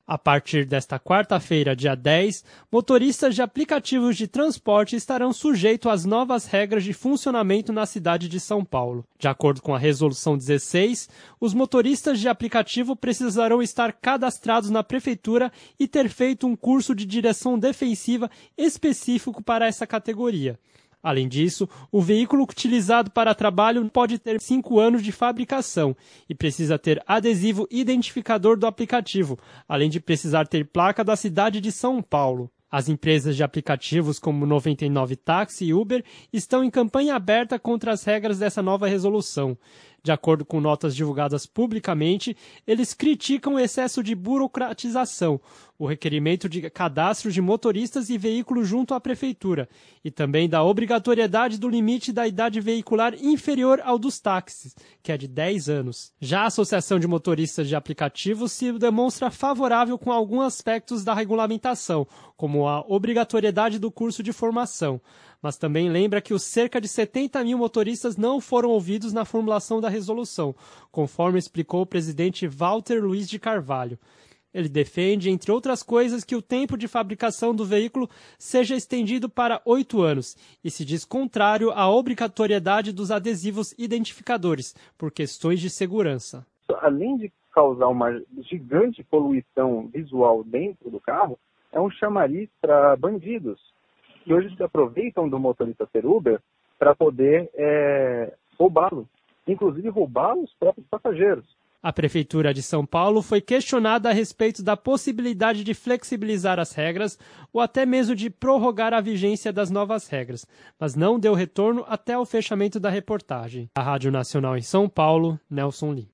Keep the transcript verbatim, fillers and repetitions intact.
A partir desta quarta-feira, dia dez, motoristas de aplicativos de transporte estarão sujeitos às novas regras de funcionamento na cidade de São Paulo. De acordo com a Resolução dezesseis, os motoristas de aplicativo precisarão estar cadastrados na prefeitura e ter feito um curso de direção defensiva específico para essa categoria. Além disso, o veículo utilizado para trabalho pode ter cinco anos de fabricação e precisa ter adesivo identificador do aplicativo, além de precisar ter placa da cidade de São Paulo. As empresas de aplicativos como noventa e nove Táxi e Uber estão em campanha aberta contra as regras dessa nova resolução. De acordo com notas divulgadas publicamente, eles criticam o excesso de burocratização, o requerimento de cadastro de motoristas e veículos junto à prefeitura e também da obrigatoriedade do limite da idade veicular inferior ao dos táxis, que é de dez anos. Já a Associação de Motoristas de Aplicativos se demonstra favorável com alguns aspectos da regulamentação, como a obrigatoriedade do curso de formação, mas também lembra que os cerca de setenta mil motoristas não foram ouvidos na formulação da resolução, conforme explicou o presidente Walter Luiz de Carvalho. Ele defende, entre outras coisas, que o tempo de fabricação do veículo seja estendido para oito anos e se diz contrário à obrigatoriedade dos adesivos identificadores, por questões de segurança. Além de causar uma gigante poluição visual dentro do carro, é um chamariz para bandidos, que hoje se aproveitam do motorista ser Uber para poder é, roubá-lo, inclusive roubar os próprios passageiros. A Prefeitura de São Paulo foi questionada a respeito da possibilidade de flexibilizar as regras ou até mesmo de prorrogar a vigência das novas regras, mas não deu retorno até o fechamento da reportagem. A Rádio Nacional em São Paulo, Nelson Lim.